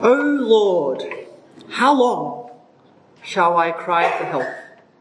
O Lord, how long shall I cry for help?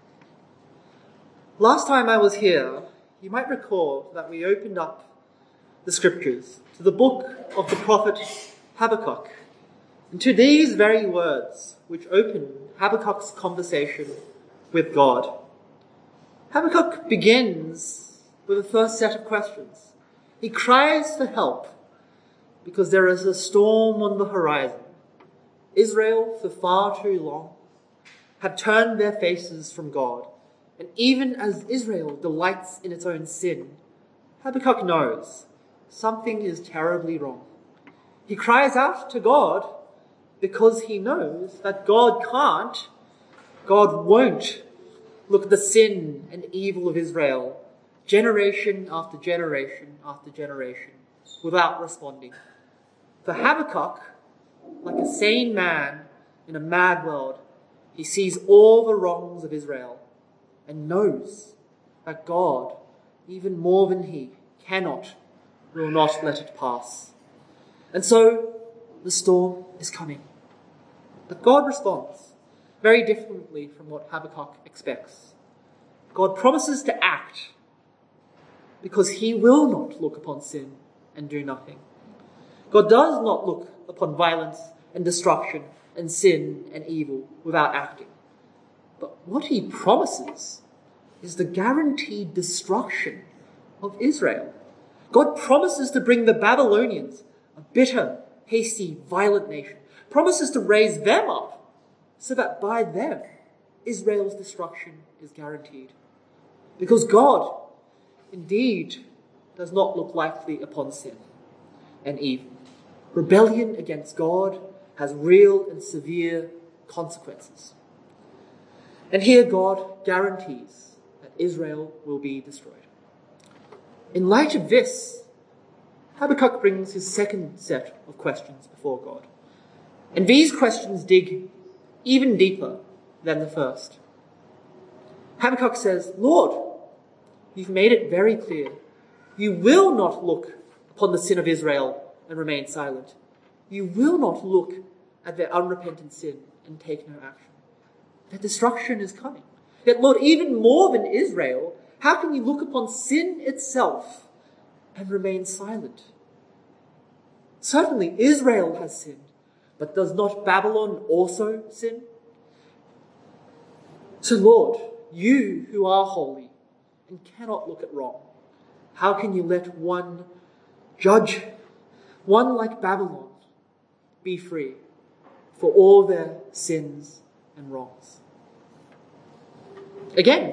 Last time I was here, you might recall that we opened up the scriptures to the book of the prophet Habakkuk, and to these very words which open Habakkuk's conversation with God. Habakkuk begins with the first set of questions. He cries for help because there is a storm on the horizon. Israel, for far too long, had turned their faces from God. And even as Israel delights in its own sin, Habakkuk knows something is terribly wrong. He cries out to God because he knows that God won't look at the sin and evil of Israel generation after generation after generation without responding. For Habakkuk, like a sane man in a mad world, he sees all the wrongs of Israel and knows that God, even more than he, will not let it pass. And so the storm is coming. But God responds very differently from what Habakkuk expects. God promises to act because he will not look upon sin and do nothing. God does not look upon violence and destruction and sin and evil without acting. But what he promises is the guaranteed destruction of Israel. God promises to bring the Babylonians, a bitter, hasty, violent nation, promises to raise them up so that by them Israel's destruction is guaranteed. Because God, indeed, does not look lightly upon sin and evil. Rebellion against God has real and severe consequences. And here God guarantees that Israel will be destroyed. In light of this, Habakkuk brings his second set of questions before God. And these questions dig even deeper than the first. Habakkuk says, Lord, you've made it very clear. You will not look upon the sin of Israel and remain silent. You will not look at their unrepentant sin and take no action. Their destruction is coming. Yet, Lord, even more than Israel, how can you look upon sin itself and remain silent? Certainly, Israel has sinned, but does not Babylon also sin? So, Lord, you who are holy and cannot look at wrong, how can you let one like Babylon, be free for all their sins and wrongs? Again,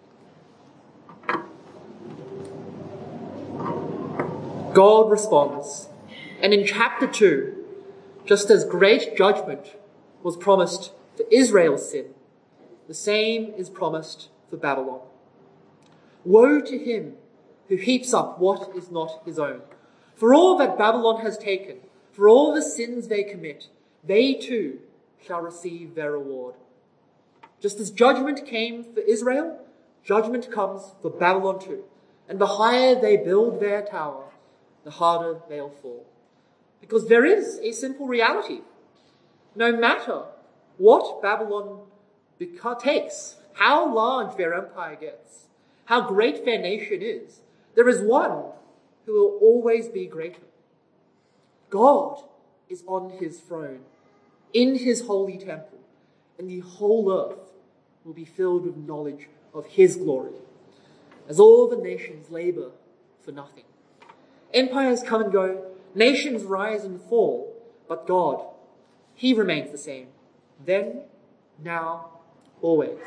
God responds, and in chapter 2, just as great judgment was promised for Israel's sin, the same is promised for Babylon. Woe to him who heaps up what is not his own. For all that Babylon has taken, for all the sins they commit, they too shall receive their reward. Just as judgment came for Israel, judgment comes for Babylon too. And the higher they build their tower, the harder they'll fall. Because there is a simple reality. No matter what Babylon takes, how large their empire gets, how great their nation is, there is one who will always be greater. God is on his throne, in his holy temple, and the whole earth will be filled with knowledge of his glory, as all the nations labor for nothing. Empires come and go, nations rise and fall, but God, he remains the same, then, now, always.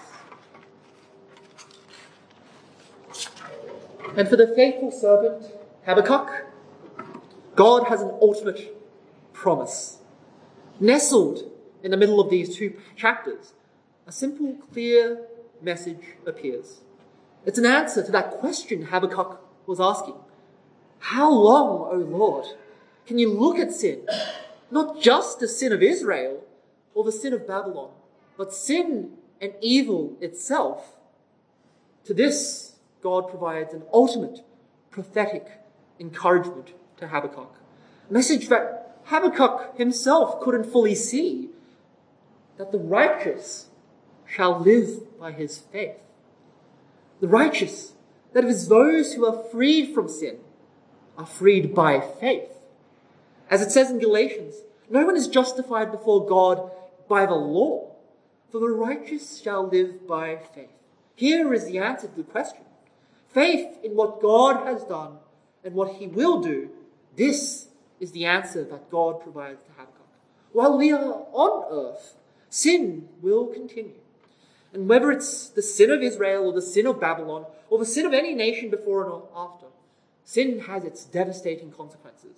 And for the faithful servant, Habakkuk, God has an ultimate promise. Nestled in the middle of these two chapters, a simple, clear message appears. It's an answer to that question Habakkuk was asking. How long, O Lord, can you look at sin? Not just the sin of Israel or the sin of Babylon, but sin and evil itself. To this, God provides an ultimate prophetic encouragement to Habakkuk. A message that Habakkuk himself couldn't fully see that the righteous shall live by his faith. The righteous, that is those who are freed from sin, are freed by faith. As it says in Galatians, no one is justified before God by the law, for the righteous shall live by faith. Here is the answer to the question. Faith in what God has done and what he will do, this is the answer that God provides to Habakkuk. While we are on earth, sin will continue. And whether it's the sin of Israel or the sin of Babylon or the sin of any nation before and after, sin has its devastating consequences.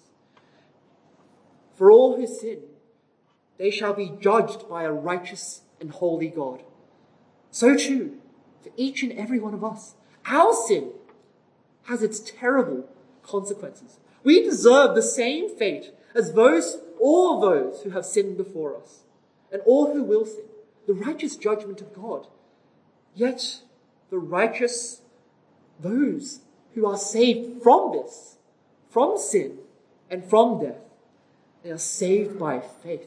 For all who sin, they shall be judged by a righteous and holy God. So too, for each and every one of us, our sin has its terrible consequences. We deserve the same fate as all those who have sinned before us, and all who will sin, the righteous judgment of God. Yet the righteous, those who are saved from this, from sin and from death, they are saved by faith.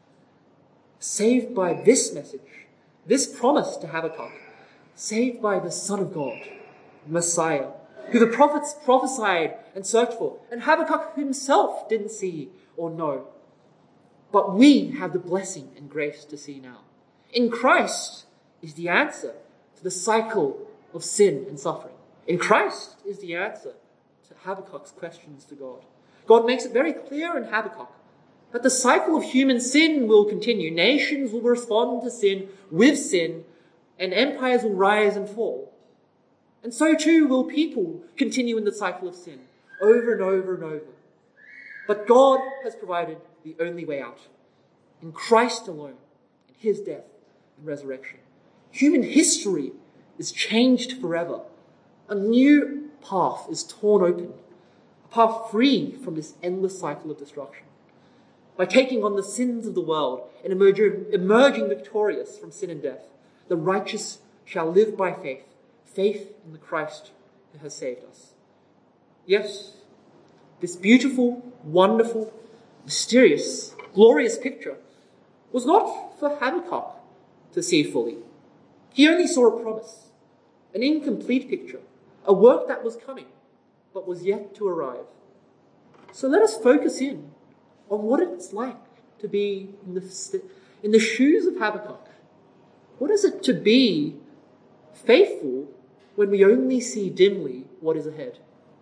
Saved by this message, this promise to Habakkuk, saved by the Son of God, Messiah, who the prophets prophesied and searched for, and Habakkuk himself didn't see or know. But we have the blessing and grace to see now. In Christ is the answer to the cycle of sin and suffering. In Christ is the answer to Habakkuk's questions to God. God makes it very clear in Habakkuk that the cycle of human sin will continue. Nations will respond to sin with sin, and empires will rise and fall. And so too will people continue in the cycle of sin, over and over and over. But God has provided the only way out, in Christ alone, in his death and resurrection. Human history is changed forever. A new path is torn open, a path free from this endless cycle of destruction. By taking on the sins of the world and emerging victorious from sin and death, the righteous shall live by faith, faith in the Christ who has saved us. Yes, this beautiful, wonderful, mysterious, glorious picture was not for Habakkuk to see fully. He only saw a promise, an incomplete picture, a work that was coming, but was yet to arrive. So let us focus in on what it's like to be in the shoes of Habakkuk. What is it to be faithful when we only see dimly what is ahead?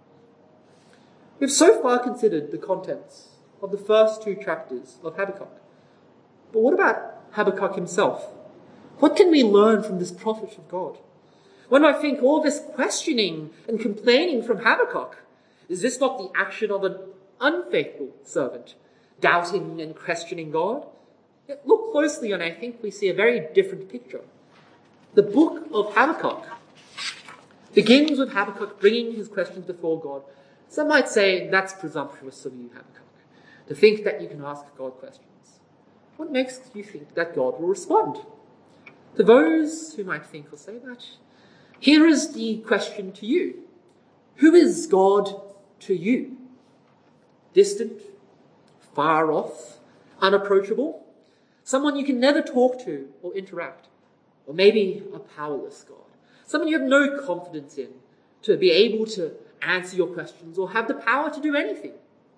We've so far considered the contents of the first two chapters of Habakkuk. But what about Habakkuk himself? What can we learn from this prophet of God? When I think all this questioning and complaining from Habakkuk, is this not the action of an unfaithful servant, doubting and questioning God? Yet look closely and I think we see a very different picture. The book of Habakkuk begins with Habakkuk bringing his questions before God. Some might say that's presumptuous of you, Habakkuk, to think that you can ask God questions. What makes you think that God will respond? To those who might think or say that, here is the question to you. Who is God to you? Distant, far off, unapproachable, someone you can never talk to or interact, or maybe a powerless God, someone you have no confidence in to be able to answer your questions or have the power to do anything.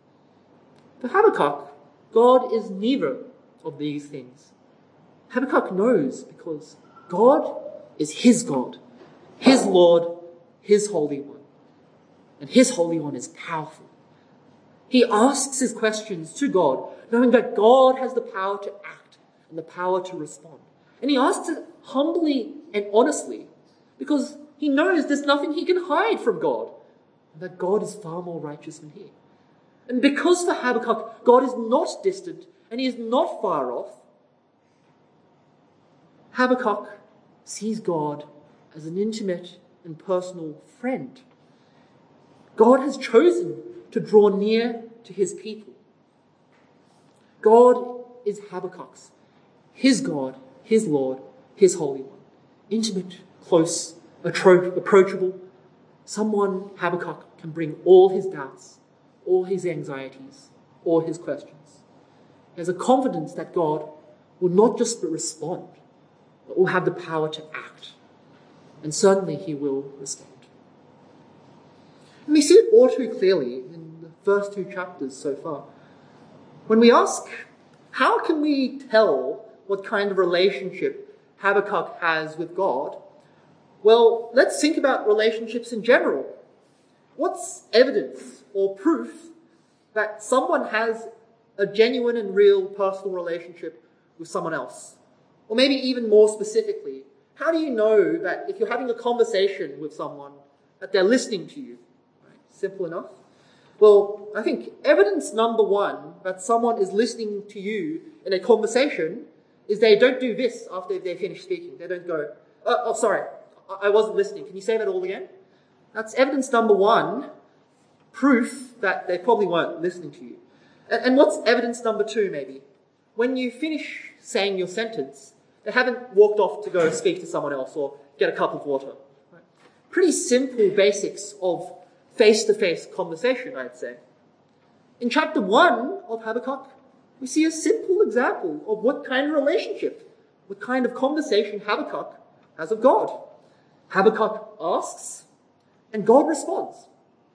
For Habakkuk, God is neither of these things. Habakkuk knows because God is his God, his Lord, his Holy One. And his Holy One is powerful. He asks his questions to God, knowing that God has the power to act and the power to respond. And he asks it humbly and honestly because he knows there's nothing he can hide from God, and that God is far more righteous than he. And because for Habakkuk, God is not distant and he is not far off, Habakkuk sees God as an intimate and personal friend. God has chosen to draw near to his people. God is Habakkuk's, his God, his Lord, his Holy One. Intimate, close, approachable. Someone Habakkuk can bring all his doubts, all his anxieties, all his questions. He has a confidence that God will not just respond, but will have the power to act. And certainly he will respond. And we see it all too clearly in the first 2 chapters so far. When we ask, how can we tell what kind of relationship Habakkuk has with God? Well, let's think about relationships in general. What's evidence or proof that someone has a genuine and real personal relationship with someone else? Or maybe even more specifically, how do you know that if you're having a conversation with someone, that they're listening to you? Right? Simple enough. Well, I think evidence number 1 that someone is listening to you in a conversation is they don't do this after they finish speaking. They don't go, sorry, I wasn't listening. Can you say that all again? That's evidence number 1, proof that they probably weren't listening to you. And what's evidence number 2 maybe? When you finish saying your sentence, they haven't walked off to go speak to someone else or get a cup of water. Right? Pretty simple basics of face-to-face conversation, I'd say. In chapter 1 of Habakkuk, we see a simple example of what kind of relationship, what kind of conversation Habakkuk has of God. Habakkuk asks, and God responds.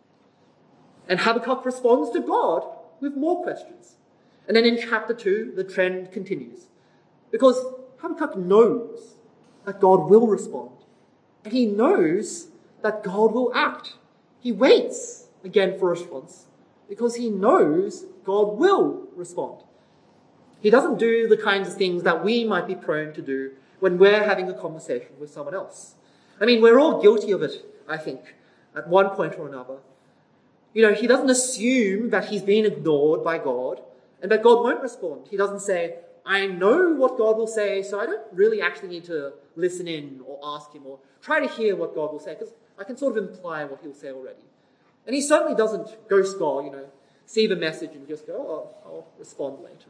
And Habakkuk responds to God with more questions. And then in chapter 2, the trend continues. Because Habakkuk knows that God will respond. And he knows that God will act. He waits again for a response because he knows God will respond. He doesn't do the kinds of things that we might be prone to do when we're having a conversation with someone else. I mean, we're all guilty of it, I think, at one point or another. He doesn't assume that he's been ignored by God and that God won't respond. He doesn't say, I know what God will say, so I don't really actually need to listen in or ask him or try to hear what God will say, because I can sort of imply what he'll say already. And he certainly doesn't ghost God, see the message and just go, I'll respond later.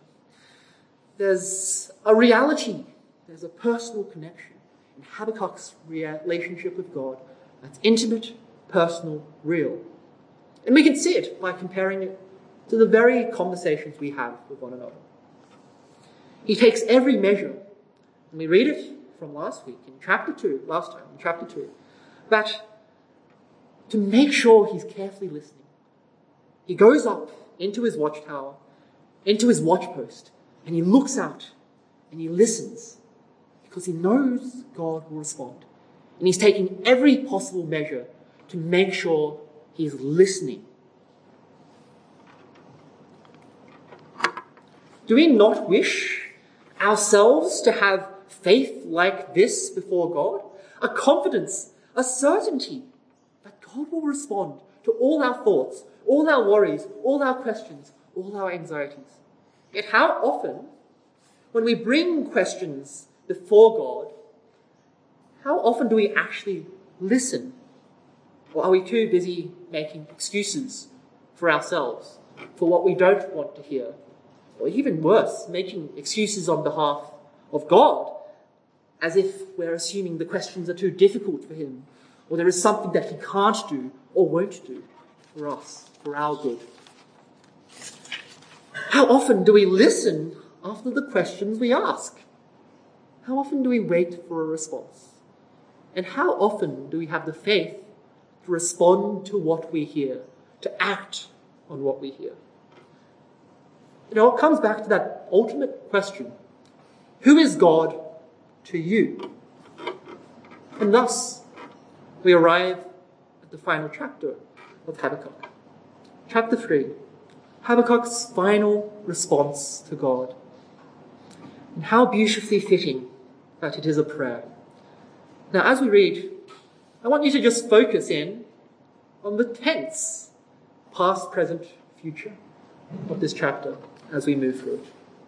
There's a reality, there's a personal connection in Habakkuk's relationship with God that's intimate, personal, real. And we can see it by comparing it to the very conversations we have with one another. He takes every measure, and we read it from last week in chapter 2, that to make sure he's carefully listening, he goes up into his watchtower, into his watchpost, and he looks out and he listens because he knows God will respond. And he's taking every possible measure to make sure he's listening. Do we not wish ourselves to have faith like this before God? A confidence, a certainty that God will respond to all our thoughts, all our worries, all our questions, all our anxieties. Yet how often, when we bring questions before God, how often do we actually listen? Or are we too busy making excuses for ourselves, for what we don't want to hear? Or even worse, making excuses on behalf of God, as if we're assuming the questions are too difficult for him, or there is something that he can't do or won't do for us, for our good. How often do we listen after the questions we ask? How often do we wait for a response? And how often do we have the faith to respond to what we hear, to act on what we hear? It comes back to that ultimate question. Who is God to you? And thus, we arrive at the final chapter of Habakkuk. Chapter 3, Habakkuk's final response to God. And how beautifully fitting that it is a prayer. Now, as we read, I want you to just focus in on the tense, past, present, future of this chapter as we move through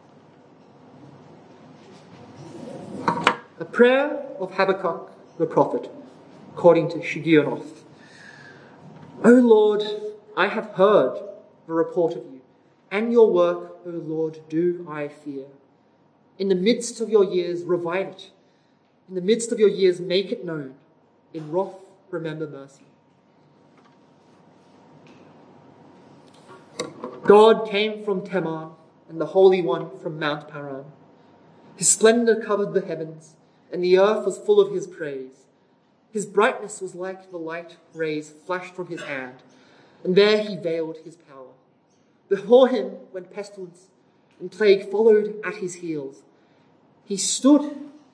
it. A prayer of Habakkuk the prophet, according to Shigionoth. O Lord, I have heard the report of you, and your work, O Lord, do I fear. In the midst of your years, revive it. In the midst of your years, make it known. In wrath, remember mercy. God came from Teman, and the Holy One from Mount Paran. His splendor covered the heavens, and the earth was full of his praise. His brightness was like the light rays flashed from his hand, and there he veiled his power. Before him went pestilence, and plague followed at his heels. He stood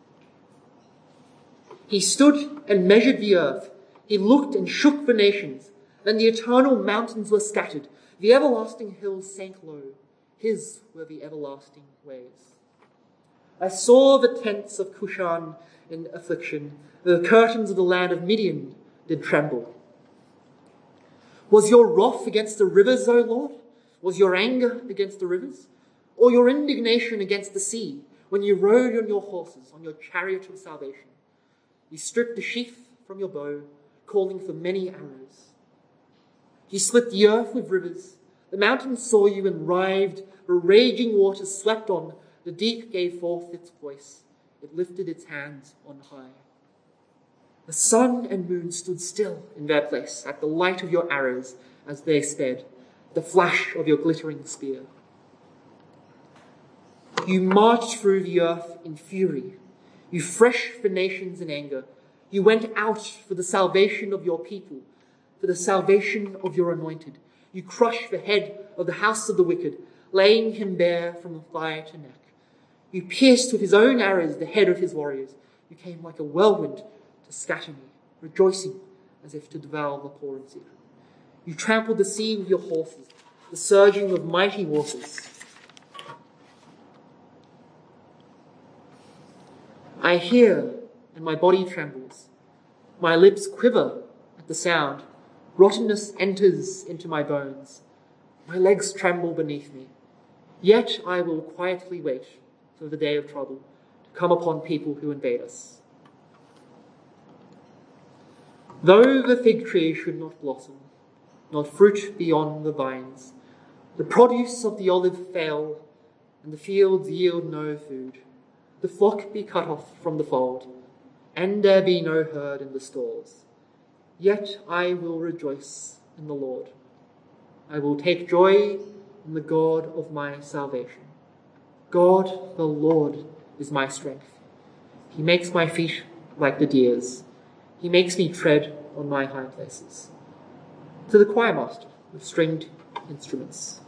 and measured the earth. He looked and shook the nations. Then the eternal mountains were scattered. The everlasting hills sank low. His were the everlasting ways. I saw the tents of Cushan in affliction. The curtains of the land of Midian did tremble. Was your wrath against the rivers, O Lord? Was your anger against the rivers? Or your indignation against the sea, when you rode on your horses, on your chariot of salvation? You stripped the sheath from your bow, calling for many arrows. You split the earth with rivers. The mountains saw you and writhed. The raging waters swept on. The deep gave forth its voice. It lifted its hands on high. The sun and moon stood still in their place at the light of your arrows as they sped, the flash of your glittering spear. You marched through the earth in fury. You threshed the nations in anger. You went out for the salvation of your people, for the salvation of your anointed. You crushed the head of the house of the wicked, laying him bare from thigh to neck. You pierced with his own arrows the head of his warriors. You came like a whirlwind to scatter me, rejoicing as if to devour the poor in secret. You trampled the sea with your horses, the surging of mighty waters. I hear, and my body trembles. My lips quiver at the sound. Rottenness enters into my bones. My legs tremble beneath me. Yet I will quietly wait for the day of trouble to come upon people who invade us. Though the fig tree should not blossom, nor fruit beyond the vines, the produce of the olive fail, and the fields yield no food, the flock be cut off from the fold, and there be no herd in the stalls, yet I will rejoice in the Lord. I will take joy in the God of my salvation. God, the Lord, is my strength. He makes my feet like the deer's. He makes me tread on my high places. To the choir master with stringed instruments.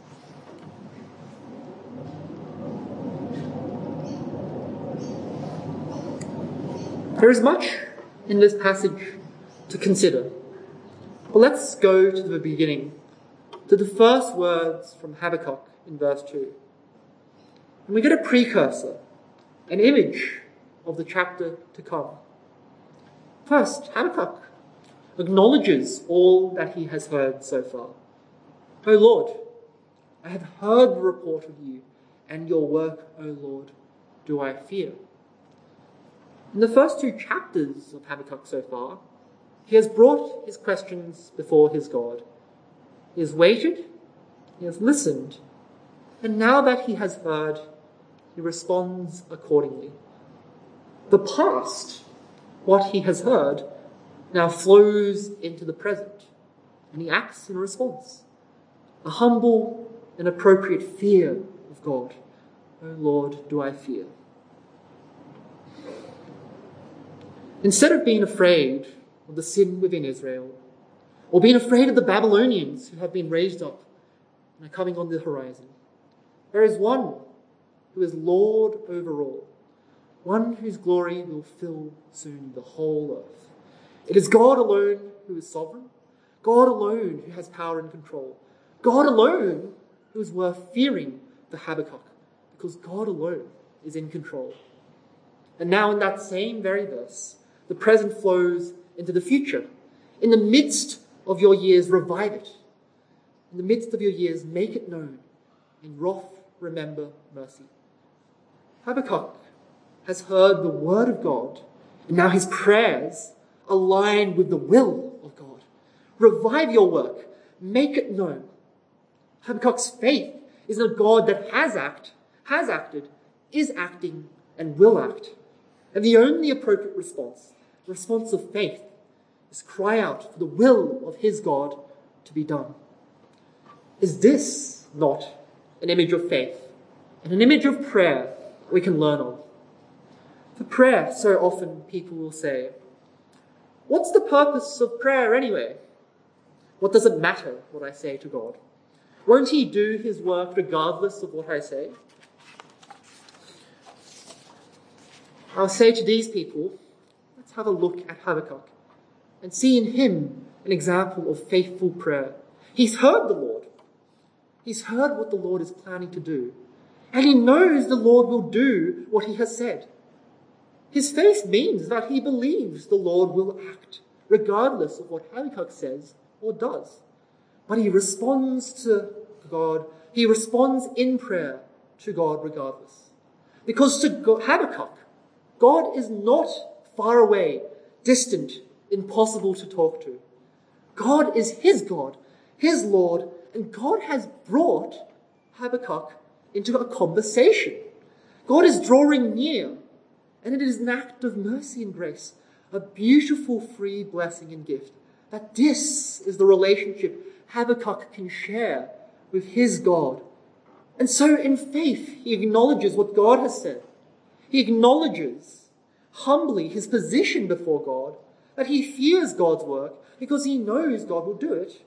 There is much in this passage to consider. But let's go to the beginning, to the first words from Habakkuk in verse 2. And we get a precursor, an image of the chapter to come. First, Habakkuk acknowledges all that he has heard so far. O Lord, I have heard the report of you, and your work, O Lord, do I fear. In the first two chapters of Habakkuk so far, he has brought his questions before his God. He has waited, he has listened, and now that he has heard, he responds accordingly. The past, what he has heard, now flows into the present, and he acts in response. A humble and appropriate fear of God. O Lord, do I fear. Instead of being afraid of the sin within Israel, or being afraid of the Babylonians who have been raised up and are coming on the horizon, there is one who is Lord over all, one whose glory will fill soon the whole earth. It is God alone who is sovereign, God alone who has power and control, God alone who is worth fearing for Habakkuk, because God alone is in control. And now in that same very verse, the present flows into the future. In the midst of your years, revive it. In the midst of your years, make it known. In wrath, remember mercy. Habakkuk has heard the word of God, and now his prayers align with the will of God. Revive your work. Make it known. Habakkuk's faith is in a God that has acted, is acting, and will act. And the only appropriate response of faith, is cry out for the will of his God to be done. Is this not an image of faith and an image of prayer we can learn of. For prayer, so often people will say, what's the purpose of prayer anyway? What does it matter what I say to God? Won't he do his work regardless of what I say? I'll say to these people, let's have a look at Habakkuk and see in him an example of faithful prayer. He's heard the Lord. He's heard what the Lord is planning to do. And he knows the Lord will do what he has said. His faith means that he believes the Lord will act, regardless of what Habakkuk says or does. But he responds to God. He responds in prayer to God regardless. Because to Habakkuk, God is not far away, distant, impossible to talk to. God is his God, his Lord, and God has brought Habakkuk into a conversation. God is drawing near, and it is an act of mercy and grace, a beautiful free blessing and gift, that this is the relationship Habakkuk can share with his God. And so in faith, he acknowledges what God has said. He acknowledges humbly his position before God, that he fears God's work because he knows God will do it.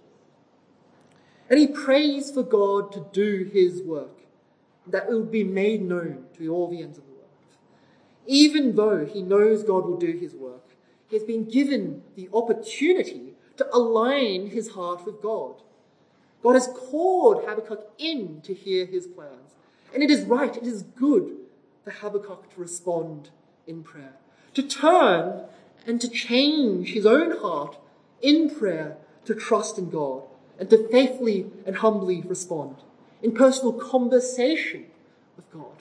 And he prays for God to do his work, that it will be made known to all the ends of the world. Even though he knows God will do his work, he has been given the opportunity to align his heart with God. God has called Habakkuk in to hear his plans. And it is right, it is good for Habakkuk to respond in prayer, to turn and to change his own heart in prayer to trust in God and to faithfully and humbly respond in personal conversation with God.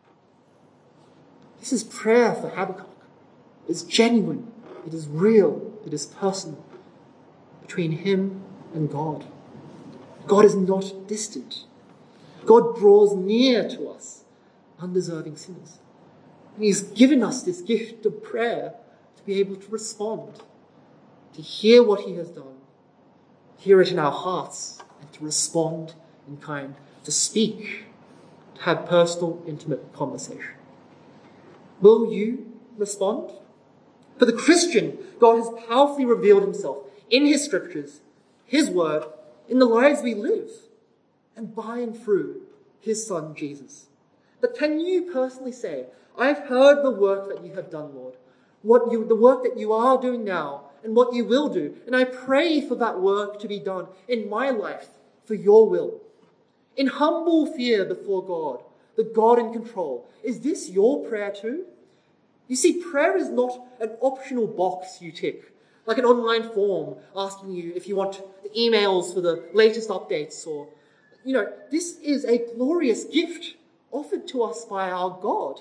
This is prayer for Habakkuk. It is genuine, it is real, it is personal between him and God. God is not distant. God draws near to us, undeserving sinners. And he's given us this gift of prayer to be able to respond, to hear what he has done, hear it in our hearts, and to respond in kind, to speak, to have personal, intimate conversation. Will you respond? For the Christian, God has powerfully revealed himself in his scriptures, his word, in the lives we live, and by and through his Son, Jesus. But can you personally say, I've heard the work that you have done, Lord, the work that you are doing now, and what you will do, and I pray for that work to be done in my life for your will. In humble fear before God, the God in control, is this your prayer too? You see, prayer is not an optional box you tick, like an online form asking you if you want the emails for the latest updates or, this is a glorious gift offered to us by our God.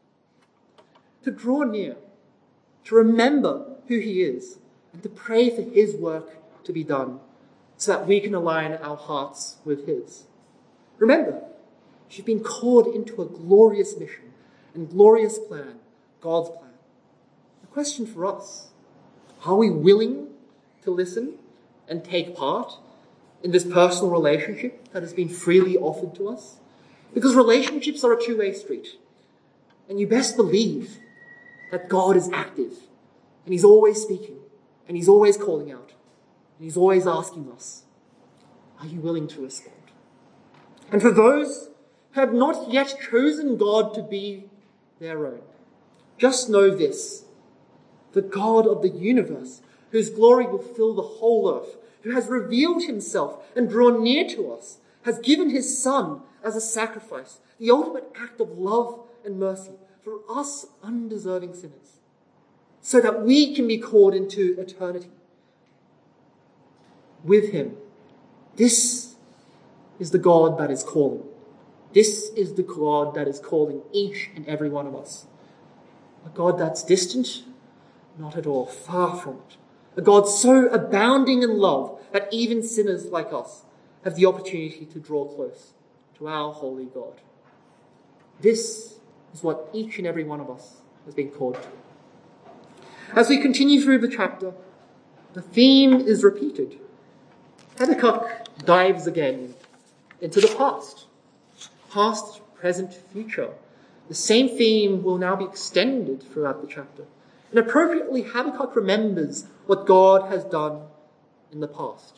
To draw near, to remember who he is, and to pray for his work to be done so that we can align our hearts with his. Remember, you've been called into a glorious mission and glorious plan, God's plan. The question for us, are we willing to listen and take part in this personal relationship that has been freely offered to us? Because relationships are a two-way street. And you best believe that God is active. And he's always speaking. And he's always calling out. And he's always asking us, are you willing to respond? And for those who have not yet chosen God to be their own, just know this: the God of the universe, whose glory will fill the whole earth, who has revealed himself and drawn near to us, has given his Son as a sacrifice, the ultimate act of love and mercy for us undeserving sinners, so that we can be called into eternity with him. This is the God that is calling. This is the God that is calling each and every one of us. A God that's distant? Not at all, far from it. A God so abounding in love that even sinners like us have the opportunity to draw close to our holy God. This is what each and every one of us has been called to. As we continue through the chapter, the theme is repeated. Habakkuk dives again into the past. Past, present, future. The same theme will now be extended throughout the chapter. And appropriately, Habakkuk remembers what God has done in the past.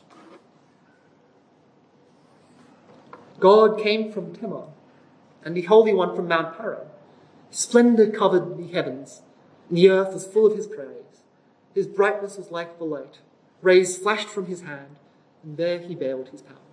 God came from Teman, and the Holy One from Mount Paran. Splendor covered the heavens, and the earth was full of his praise. His brightness was like the light. Rays flashed from his hand, and there he veiled his power.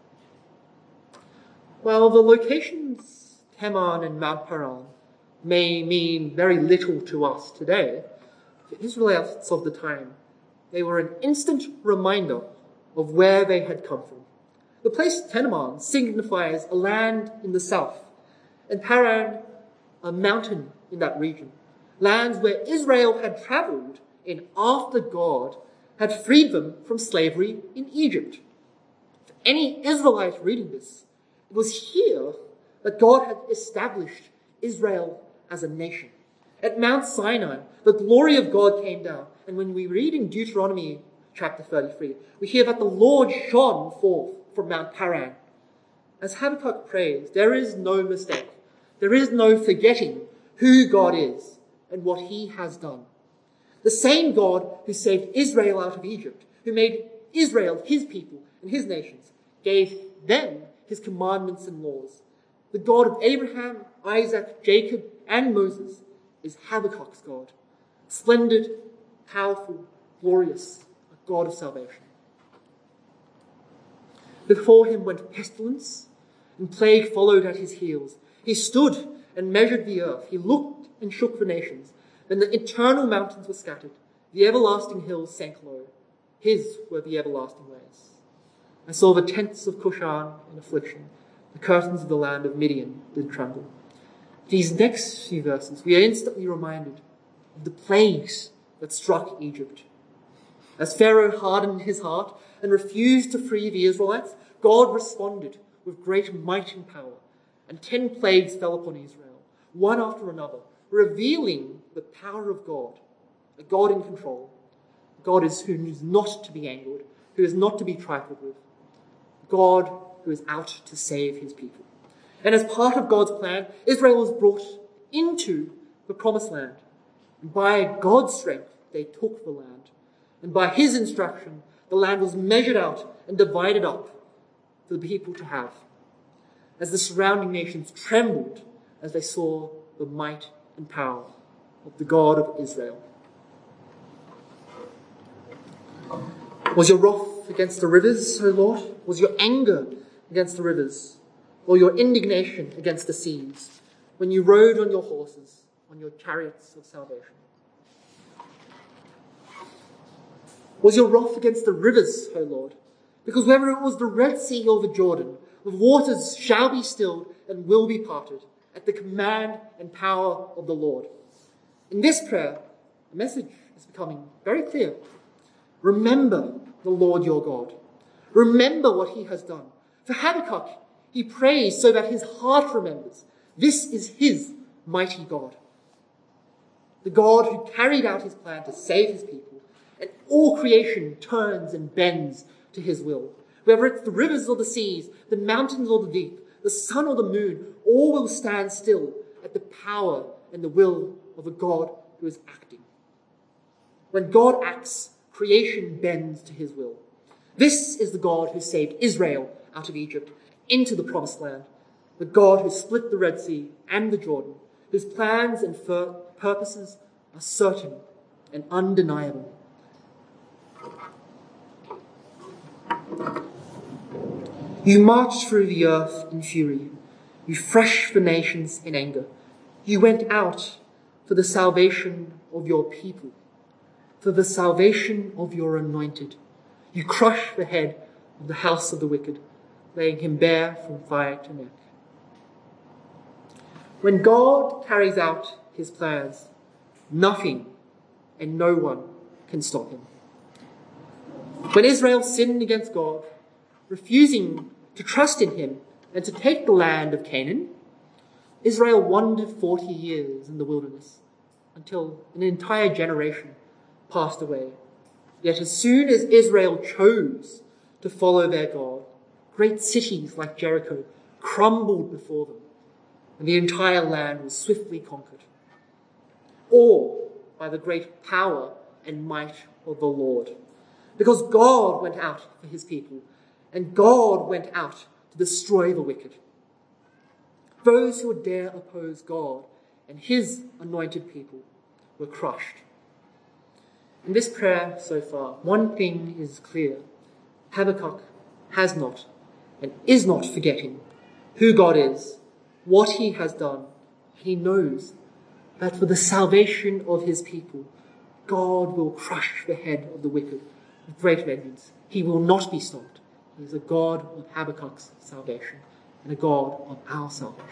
While the locations Teman and Mount Paran may mean very little to us today, for Israelites of the time, they were an instant reminder of where they had come from. The place Teman signifies a land in the south, and Paran, a mountain in that region, lands where Israel had travelled in after God had freed them from slavery in Egypt. For any Israelite reading this, it was here that God had established Israel as a nation. At Mount Sinai, the glory of God came down, and when we read in Deuteronomy chapter 33, we hear that the Lord shone forth from Mount Paran. As Habakkuk prays, there is no mistake. There is no forgetting who God is and what he has done. The same God who saved Israel out of Egypt, who made Israel his people and his nations, gave them his commandments and laws. The God of Abraham, Isaac, Jacob, and Moses is Habakkuk's God. Splendid, powerful, glorious, a God of salvation. Before him went pestilence, and plague followed at his heels. He stood and measured the earth. He looked and shook the nations. Then the eternal mountains were scattered. The everlasting hills sank low. His were the everlasting ways. I saw the tents of Cushan in affliction. The curtains of the land of Midian did tremble. These next few verses, we are instantly reminded of the plagues that struck Egypt. As Pharaoh hardened his heart and refused to free the Israelites, God responded with great might and power, and 10 plagues fell upon Israel, one after another, revealing the power of God, a God in control. God who is not to be angered, who is not to be trifled with. God who is out to save his people. And as part of God's plan, Israel was brought into the promised land. And by God's strength, they took the land. And by his instruction, the land was measured out and divided up for the people to have, as the surrounding nations trembled as they saw the might and power of the God of Israel. Was your wrath against the rivers, O Lord? Was your anger against the rivers? Or your indignation against the seas, when you rode on your horses, on your chariots of salvation? Was your wrath against the rivers, O Lord? Because whether it was the Red Sea or the Jordan, the waters shall be stilled and will be parted at the command and power of the Lord. In this prayer, the message is becoming very clear. Remember the Lord your God. Remember what he has done. For Habakkuk, he prays so that his heart remembers. This is his mighty God. The God who carried out his plan to save his people, and all creation turns and bends to his will. Whether it's the rivers or the seas, the mountains or the deep, the sun or the moon, all will stand still at the power and the will of a God who is acting. When God acts, creation bends to his will. This is the God who saved Israel out of Egypt into the promised land, the God who split the Red Sea and the Jordan, whose plans and purposes are certain and undeniable. You marched through the earth in fury. You threshed the nations in anger. You went out for the salvation of your people, for the salvation of your anointed. You crushed the head of the house of the wicked, laying him bare from thigh to neck. When God carries out his plans, nothing and no one can stop him. When Israel sinned against God, refusing to trust in him and to take the land of Canaan, Israel wandered 40 years in the wilderness until an entire generation passed away. Yet as soon as Israel chose to follow their God, great cities like Jericho crumbled before them, and the entire land was swiftly conquered. All by the great power and might of the Lord. Because God went out for his people, and God went out to destroy the wicked. Those who would dare oppose God and his anointed people were crushed. In this prayer so far, one thing is clear. Habakkuk has not and is not forgetting who God is, what he has done. He knows that for the salvation of his people, God will crush the head of the wicked with great vengeance. He will not be stopped. He is a God of Habakkuk's salvation and a God of our salvation.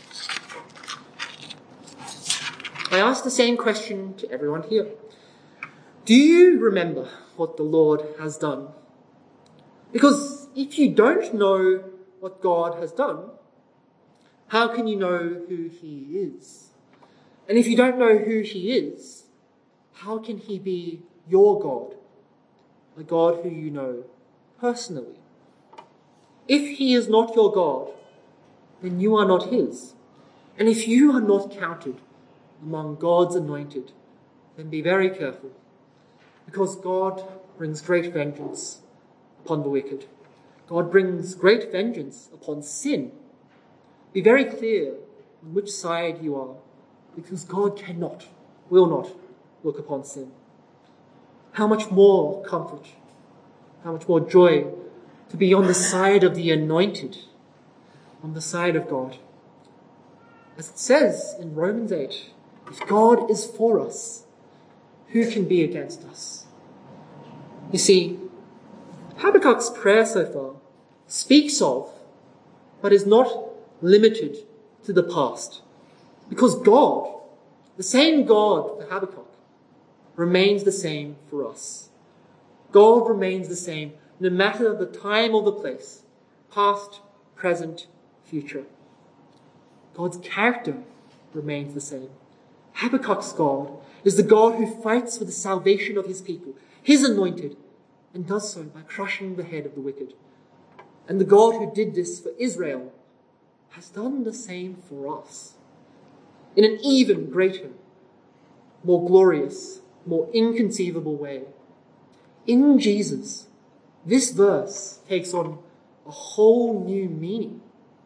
I ask the same question to everyone here. Do you remember what the Lord has done? Because if you don't know what God has done, how can you know who he is? And if you don't know who he is, how can he be your God? A God who you know personally. If he is not your God, then you are not his. And if you are not counted among God's anointed, then be very careful. Because God brings great vengeance upon the wicked. God brings great vengeance upon sin. Be very clear on which side you are, because God cannot, will not look upon sin. How much more comfort, how much more joy to be on the side of the anointed, on the side of God. As it says in Romans 8, if God is for us, who can be against us? You see, Habakkuk's prayer so far speaks of, but is not limited to the past. Because God, the same God for Habakkuk, remains the same for us. God remains the same no matter the time or the place, past, present, future. God's character remains the same. Habakkuk's God is the God who fights for the salvation of his people, his anointed, and does so by crushing the head of the wicked. And the God who did this for Israel has done the same for us in an even greater, more glorious, more inconceivable way. In Jesus, this verse takes on a whole new meaning.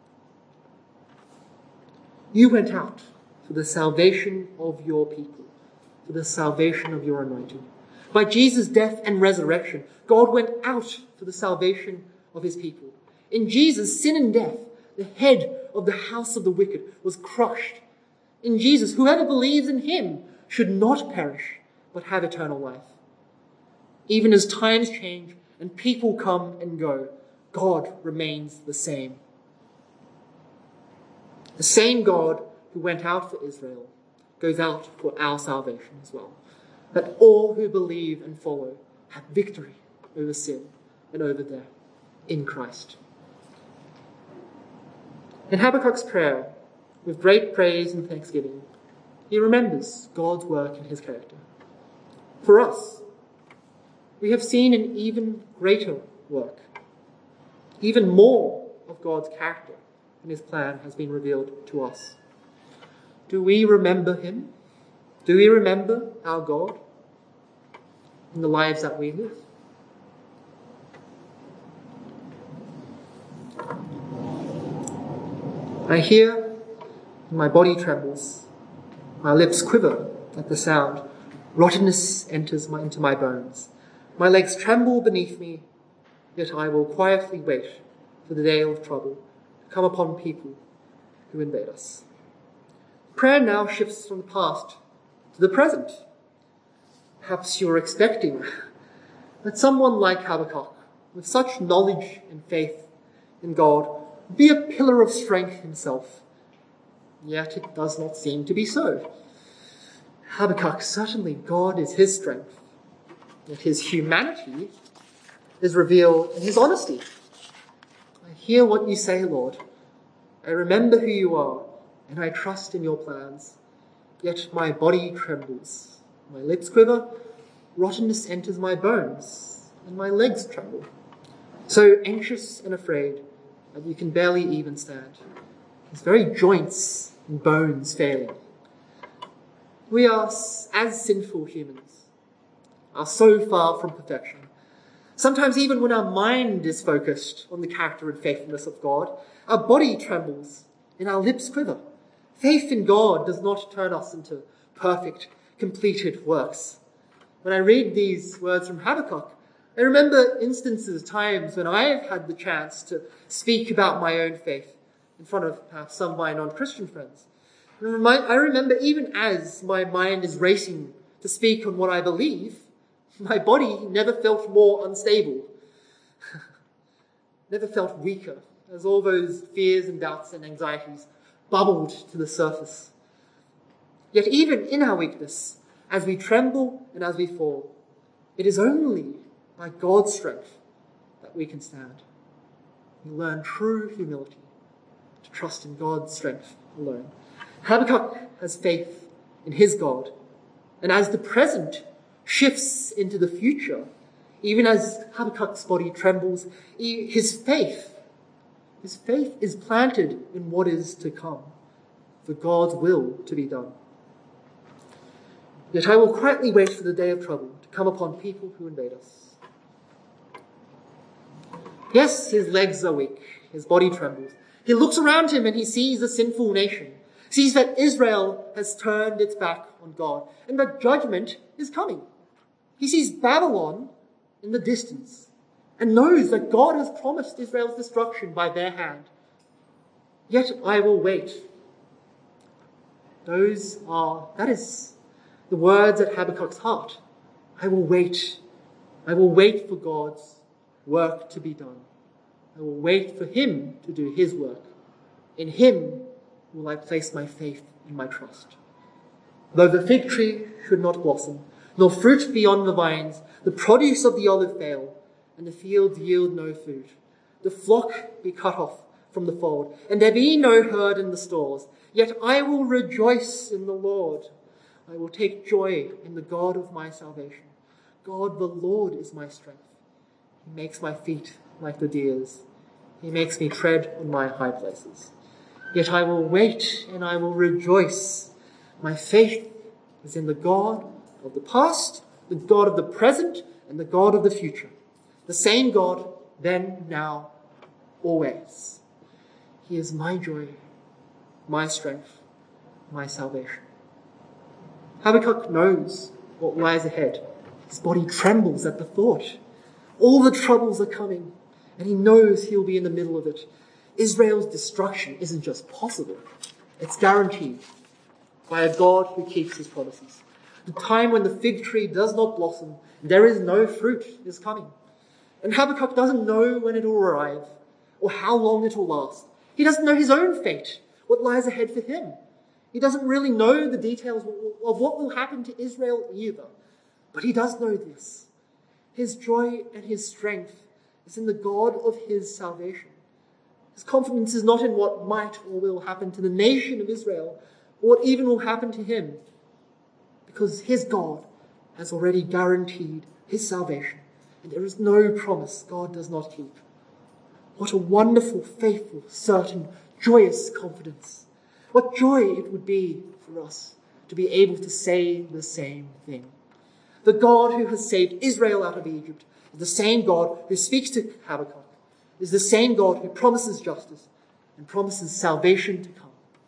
You went out for the salvation of your people, for the salvation of your anointed. By Jesus' death and resurrection, God went out for the salvation of his people. In Jesus, sin and death, the head of the house of the wicked, was crushed. In Jesus, whoever believes in him should not perish, but have eternal life. Even as times change and people come and go, God remains the same. The same God who went out for Israel goes out for our salvation as well. That all who believe and follow have victory over sin and over death in Christ. In Habakkuk's prayer, with great praise and thanksgiving, he remembers God's work in his character. For us, we have seen an even greater work. Even more of God's character and his plan has been revealed to us. Do we remember him? Do we remember our God in the lives that we live? I hear, and my body trembles. My lips quiver at the sound. Rottenness enters into my bones. My legs tremble beneath me, yet I will quietly wait for the day of trouble to come upon people who invade us. Prayer now shifts from the past to the present. Perhaps you're expecting that someone like Habakkuk, with such knowledge and faith in God, would be a pillar of strength himself. Yet it does not seem to be so. Habakkuk, certainly God is his strength, yet his humanity is revealed in his honesty. I hear what you say, Lord. I remember who you are, and I trust in your plans. Yet my body trembles. My lips quiver, rottenness enters my bones, and my legs tremble. So anxious and afraid, that you can barely even stand, his very joints and bones failing. We are, as sinful humans, are so far from perfection. Sometimes even when our mind is focused on the character and faithfulness of God, our body trembles and our lips quiver. Faith in God does not turn us into perfect, completed works. When I read these words from Habakkuk, I remember instances, times when I have had the chance to speak about my own faith in front of perhaps some of my non-Christian friends. And I remember even as my mind is racing to speak on what I believe, my body never felt more unstable, never felt weaker, as all those fears and doubts and anxieties bubbled to the surface. Yet even in our weakness, as we tremble and as we fall, it is only by God's strength that we can stand. We learn true humility, to trust in God's strength alone. Habakkuk has faith in his God, and as the present shifts into the future, even as Habakkuk's body trembles, his faith is planted in what is to come, for God's will to be done. Yet I will quietly wait for the day of trouble to come upon people who invade us. Yes, his legs are weak, his body trembles. He looks around him and he sees a sinful nation, sees that Israel has turned its back on God, and that judgment is coming. He sees Babylon in the distance and knows that God has promised Israel's destruction by their hand. Yet I will wait. That is the words at Habakkuk's heart. I will wait. I will wait for God's work to be done. I will wait for him to do his work. In him will I place my faith and my trust. Though the fig tree should not blossom, nor fruit be on the vines, the produce of the olive fail, and the fields yield no food, the flock be cut off from the fold, and there be no herd in the stalls, yet I will rejoice in the Lord. I will take joy in the God of my salvation. God the Lord is my strength. He makes my feet like the deer's. He makes me tread on my high places. Yet I will wait and I will rejoice. My faith is in the God of the past, the God of the present, and the God of the future. The same God, then, now, always. He is my joy, my strength, my salvation. Habakkuk knows what lies ahead. His body trembles at the thought. All the troubles are coming, and he knows he'll be in the middle of it. Israel's destruction isn't just possible, it's guaranteed by a God who keeps his promises. The time when the fig tree does not blossom, there is no fruit, is coming. And Habakkuk doesn't know when it will arrive or how long it will last. He doesn't know his own fate, what lies ahead for him. He doesn't really know the details of what will happen to Israel either. But he does know this. His joy and his strength is in the God of his salvation. His confidence is not in what might or will happen to the nation of Israel, or what even will happen to him, because his God has already guaranteed his salvation, and there is no promise God does not keep. What a wonderful, faithful, certain, joyous confidence. What joy it would be for us to be able to say the same thing. The God who has saved Israel out of Egypt is the same God who speaks to Habakkuk, is the same God who promises justice and promises salvation to come.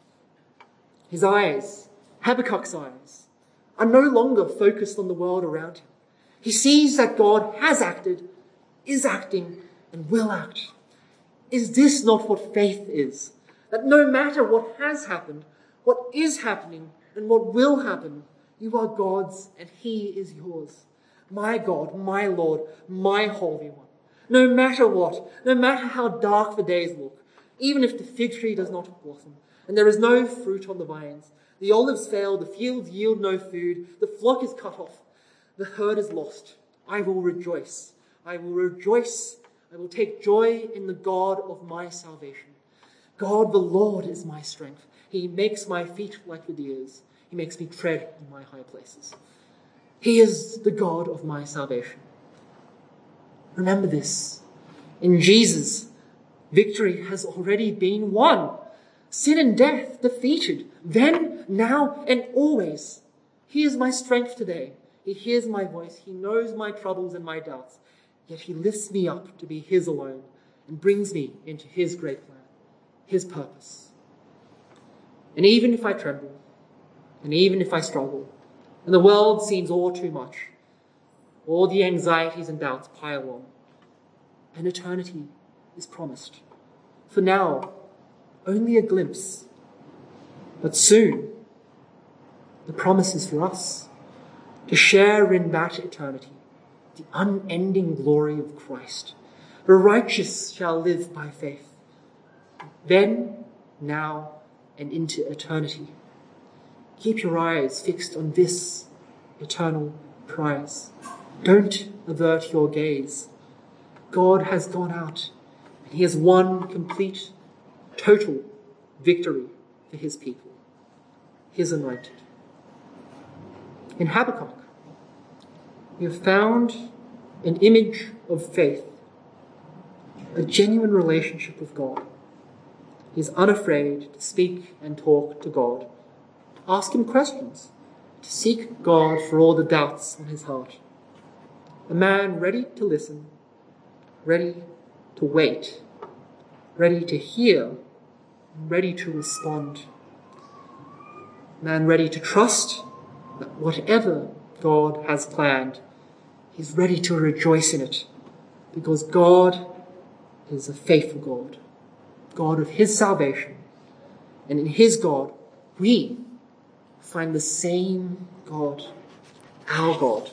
His eyes, Habakkuk's eyes, are no longer focused on the world around him. He sees that God has acted, is acting, and will act. Is this not what faith is? That no matter what has happened, what is happening, and what will happen, you are God's and he is yours. My God, my Lord, my Holy One. No matter what, no matter how dark the days look, even if the fig tree does not blossom, and there is no fruit on the vines, the olives fail, the fields yield no food, the flock is cut off, the herd is lost, I will rejoice. I will rejoice. I will take joy in the God of my salvation. God the Lord is my strength. He makes my feet like the deer's. He makes me tread in my high places. He is the God of my salvation. Remember this. In Jesus, Victory has already been won. Sin and death defeated, then, now, and always. He is my strength today. He hears my voice. He knows my troubles and my doubts. Yet he lifts me up to be his alone and brings me into his great plan, his purpose. And even if I tremble, and even if I struggle, and the world seems all too much, all the anxieties and doubts pile on, an eternity is promised. For now, only a glimpse. But soon, the promise is for us to share in that eternity, the unending glory of Christ. The righteous shall live by faith. Then, now, and into eternity. Keep your eyes fixed on this eternal prize. Don't avert your gaze. God has gone out, and he has won complete, total victory for his people, his anointed. In Habakkuk, we have found an image of faith, a genuine relationship with God. He is unafraid to speak and talk to God, to ask him questions, to seek God for all the doubts on his heart. A man ready to listen, ready to wait, ready to hear, ready to respond. A man ready to trust that whatever God has planned, he's ready to rejoice in it, because God is a faithful God, God of his salvation. And in his God, we find the same God, our God.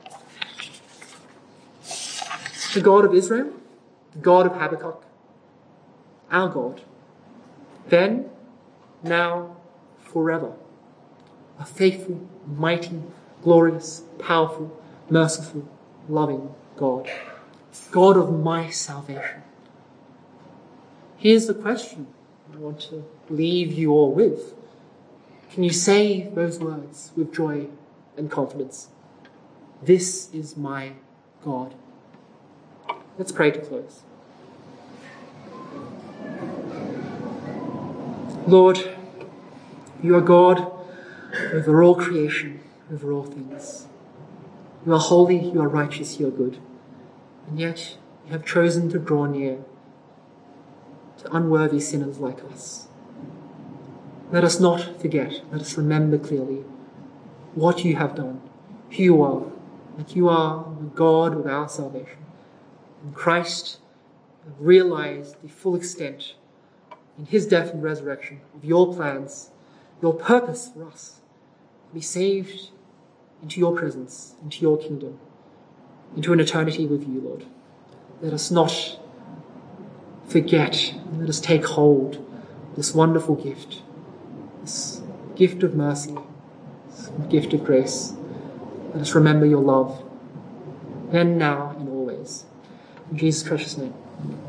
The God of Israel, the God of Habakkuk, our God. Then, now, forever. A faithful, mighty, glorious, powerful, merciful, loving God. God of my salvation. Here's the question I want to leave you all with. Can you say those words with joy and confidence? This is my God. Let's pray to close. Lord, you are God over all creation, over all things. You are holy, you are righteous, you are good. And yet you have chosen to draw near to unworthy sinners like us. Let us not forget, let us remember clearly what you have done, who you are, that you are the God of our salvation. In Christ, we have realized the full extent in his death and resurrection of your plans, your purpose for us, to be saved into your presence, into your kingdom, into an eternity with you, Lord. Let us not forget, let us take hold of this wonderful gift, this gift of mercy, this gift of grace. Let us remember your love, then, now, and always. In Jesus' precious name.